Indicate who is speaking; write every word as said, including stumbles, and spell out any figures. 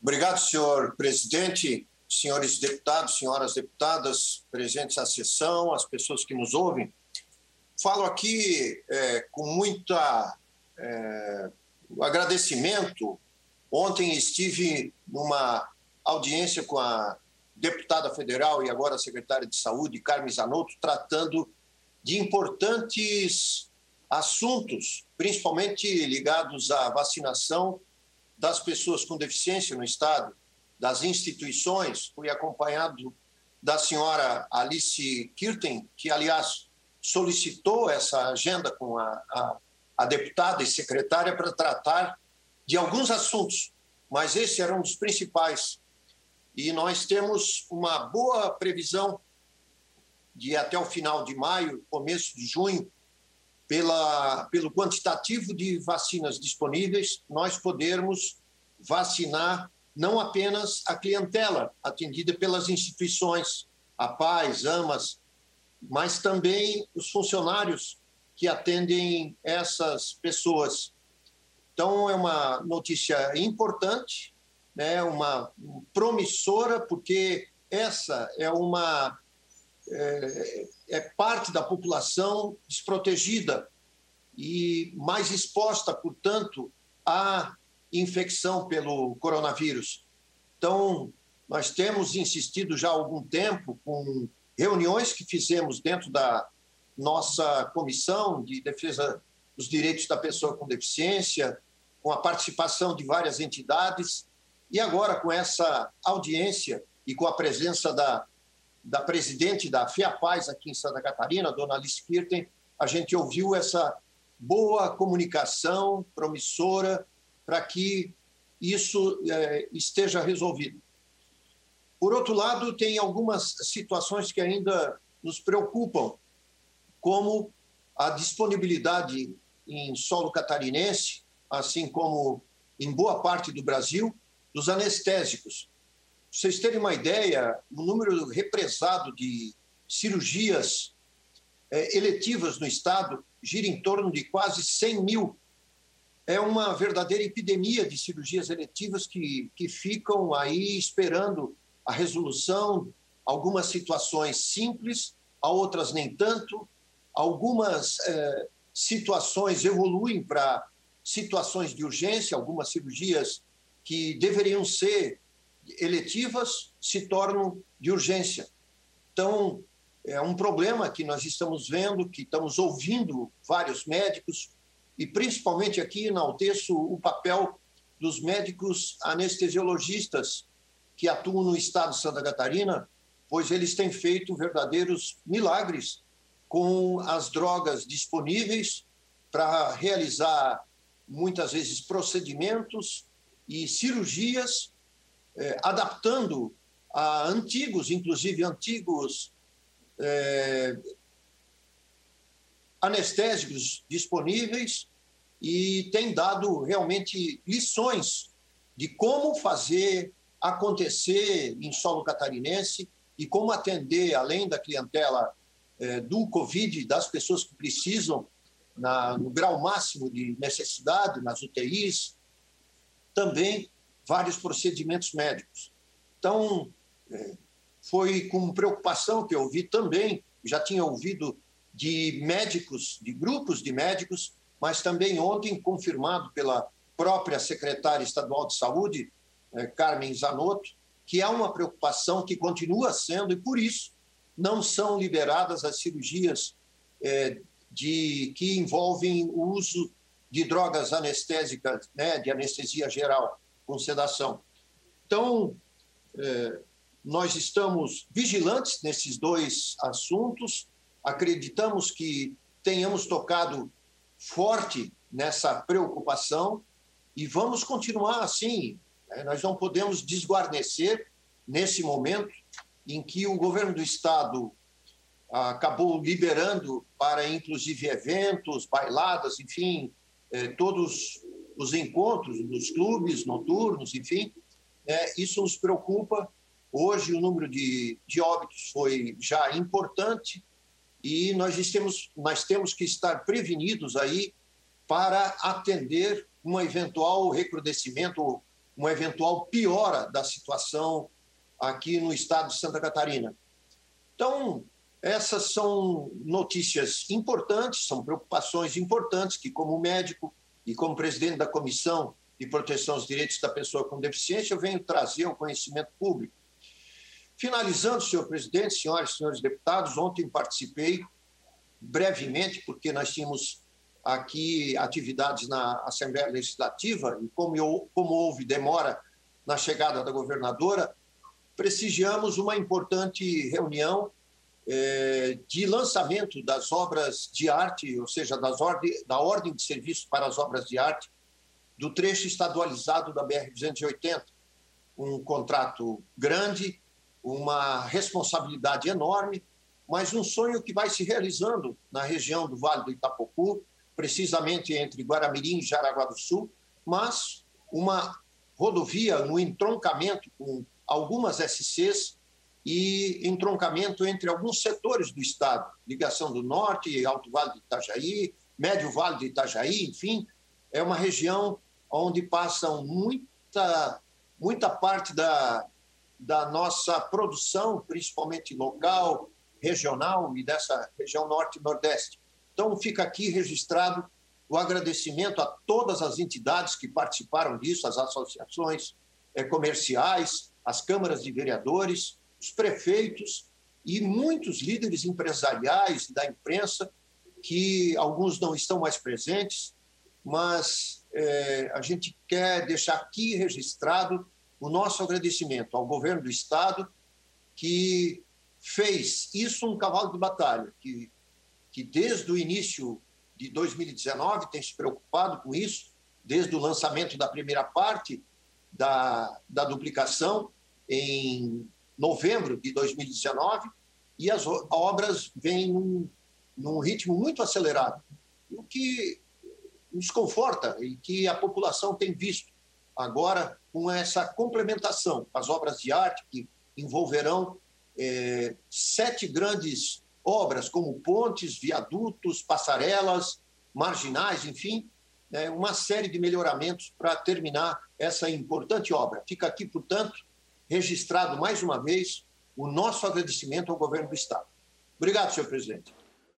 Speaker 1: Obrigado, senhor presidente, senhores deputados, senhoras deputadas presentes à sessão, as pessoas que nos ouvem. Falo aqui é, com muita é, agradecimento. Ontem estive numa audiência com a deputada federal e agora secretária de Saúde, Carmen Zanotto, tratando de importantes assuntos, principalmente ligados à vacinação das pessoas com deficiência no Estado, das instituições. Fui acompanhado da senhora Alice Kirten, que, aliás, solicitou essa agenda com a, a, a deputada e secretária para tratar de alguns assuntos, mas esse era um dos principais. E nós temos uma boa previsão de, até o final de maio, começo de junho, pela, pelo quantitativo de vacinas disponíveis, nós podermos vacinar não apenas a clientela atendida pelas instituições, a pais, amas, mas também os funcionários que atendem essas pessoas. Então, é uma notícia importante, né, uma promissora, porque essa é uma é, é parte da população desprotegida e mais exposta, portanto, à infecção pelo coronavírus. Então, nós temos insistido já há algum tempo com reuniões que fizemos dentro da nossa Comissão de Defesa dos Direitos da Pessoa com Deficiência, com a participação de várias entidades, e agora com essa audiência e com a presença da, da presidente da FEAPaz aqui em Santa Catarina, dona Alice Kirten, a gente ouviu essa boa comunicação promissora para que isso é, esteja resolvido. Por outro lado, tem algumas situações que ainda nos preocupam, como a disponibilidade em solo catarinense, assim como em boa parte do Brasil, dos anestésicos. Para vocês terem uma ideia, o número represado de cirurgias é, eletivas no Estado gira em torno de quase cem mil. É uma verdadeira epidemia de cirurgias eletivas que, que ficam aí esperando a resolução, algumas situações simples, a outras nem tanto, algumas eh, situações evoluem para situações de urgência, algumas cirurgias que deveriam ser eletivas se tornam de urgência. Então, é um problema que nós estamos vendo, que estamos ouvindo vários médicos, e principalmente aqui enalteço o papel dos médicos anestesiologistas que atuam no estado de Santa Catarina, pois eles têm feito verdadeiros milagres com as drogas disponíveis para realizar, muitas vezes, procedimentos e cirurgias, eh, adaptando a antigos, inclusive antigos eh, anestésicos disponíveis, e tem dado realmente lições de como fazer acontecer em solo catarinense e como atender, além da clientela eh, do Covid, das pessoas que precisam, na, no grau máximo de necessidade, nas U T Is, também vários procedimentos médicos. Então, eh, foi com preocupação que eu ouvi também, já tinha ouvido de médicos, de grupos de médicos, mas também ontem confirmado pela própria secretária estadual de saúde, eh, Carmen Zanotto, que há uma preocupação que continua sendo, e por isso não são liberadas as cirurgias eh, de, que envolvem o uso de drogas anestésicas, né, de anestesia geral, com sedação. Então, eh, nós estamos vigilantes nesses dois assuntos, acreditamos que tenhamos tocado forte nessa preocupação e vamos continuar assim. Nós não podemos desguarnecer nesse momento em que o governo do Estado acabou liberando para, inclusive, eventos, bailadas, enfim, todos os encontros nos clubes noturnos, enfim. Isso nos preocupa. Hoje o número de, de óbitos foi já importante, e nós temos, nós temos que estar prevenidos aí para atender um eventual recrudescimento ou, uma eventual piora da situação aqui no estado de Santa Catarina. Então, essas são notícias importantes, são preocupações importantes que, como médico e como presidente da Comissão de Proteção aos Direitos da Pessoa com Deficiência, eu venho trazer ao conhecimento público. Finalizando, senhor presidente, senhoras e senhores deputados, ontem participei brevemente, porque nós tínhamos aqui atividades na Assembleia Legislativa e como, eu, como houve demora na chegada da governadora, prestigiamos uma importante reunião eh, de lançamento das obras de arte, ou seja, das ordem, da ordem de serviço para as obras de arte do trecho estadualizado da B R duzentos e oitenta. Um contrato grande, uma responsabilidade enorme, mas um sonho que vai se realizando na região do Vale do Itapocu, precisamente entre Guaramirim e Jaraguá do Sul, mas uma rodovia no entroncamento com algumas S Cs e entroncamento entre alguns setores do estado, ligação do norte, Alto Vale de Itajaí, Médio Vale de Itajaí, enfim, é uma região onde passam muita, muita parte da, da nossa produção, principalmente local, regional e dessa região norte e nordeste. Então, fica aqui registrado o agradecimento a todas as entidades que participaram disso, as associações eh, comerciais, as câmaras de vereadores, os prefeitos e muitos líderes empresariais da imprensa, que alguns não estão mais presentes, mas eh, a gente quer deixar aqui registrado o nosso agradecimento ao governo do estado, que fez isso um cavalo de batalha, que, que desde o início de dois mil e dezenove tem se preocupado com isso, desde o lançamento da primeira parte da, da duplicação em novembro de dois mil e dezenove, e as obras vêm num, num ritmo muito acelerado, o que nos conforta e que a população tem visto agora com essa complementação, as obras de arte que envolverão É, sete grandes obras, como pontes, viadutos, passarelas, marginais, enfim, é, uma série de melhoramentos para terminar essa importante obra. Fica aqui, portanto, registrado mais uma vez o nosso agradecimento ao governo do estado. Obrigado, senhor presidente.